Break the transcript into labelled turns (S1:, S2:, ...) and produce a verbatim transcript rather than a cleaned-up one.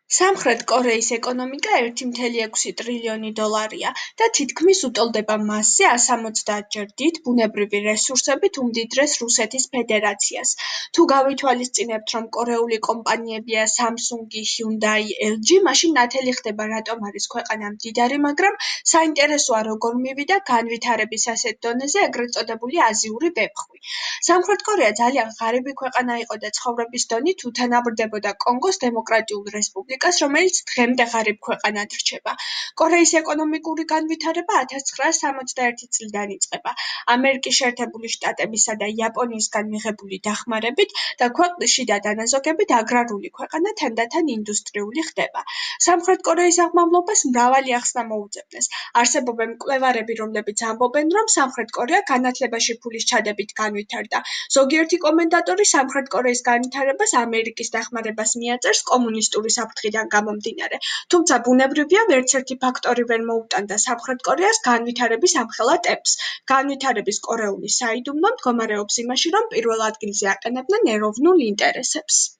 S1: სამხრეთ კორეის ეკონომიკა ერთი მთელი ექვსი ტრილიონი დოლარია და თითქმის უტოლდება მასზე ასამოცდაათჯერ დიდ ბუნებრივი რესურსებით უმდიდრეს რუსეთის ფედერაციას. თუ გავითვალისწინებთ, რომ კორეული კომპანიებია Samsung, Hyundai, ელ ჯი, მაშინ ნათელი ხდება, რატომ არის ქვეყანა მდიდარი, მაგრამ საინტერესოა, როგორ მივიდა განვითარების ასეთ დონეზე ეგრეთ წოდებული აზიური ვეფხვი. სამხრეთ კორეა ძალიან ღარიბი ქვეყანა იყო და ცხოვრების დონით უთანაბრდებოდა კონგოს დემოკრატიულ რესპუბლიკას, რომელიც დღემდე ღარიბ ქვეყანად რჩება. კორეის ეკონომიკური განვითარება ათას ცხრაასა სამოცდაერთი წლიდან იწყება, ამერიკის შეერთებული შტატებისა და იაპონიისგან მიღებული დახმარებით და ქვეყნის შიდა დანაზოგებით აგრარული ქვეყანა თანდათან ინდუსტრიული ხდება. სამხრეთ კორეის აღმავლობას მრავალი ახსნა მოუძებნეს. არსებობენ მკვლევარები, რომლებიც ამბობენ, რომ სამხრეთ კორეა განათლებაში ფულის ჩადებით განვითარდა. ზოგიერთი კომენტატორი სამხრეთ კორეის განვითარებას ამერიკის დახმარებას მიაწერს კომუნისტური საფრთხიდან გამომდინარე, თუმცა ბუნებრივია, ვერცერთი ფაქტორი ვერ მოუტანდა სამხრეთ კორეას განვითარების ამხელა ტემპს. განვითარების კორეული საიდუმლო მდგომარეობს იმაში, რომ პირველ ადგილზე აყენებდნენ ეროვნულ ინტერესებს.